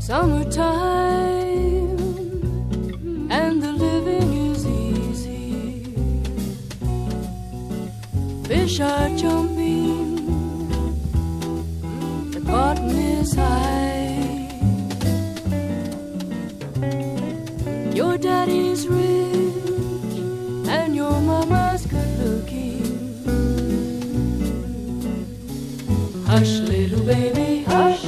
Summertime and the living is easy. Fish are jumping, the cotton is high. Your daddy's rich and your mama's good looking. Hush, little baby, hush.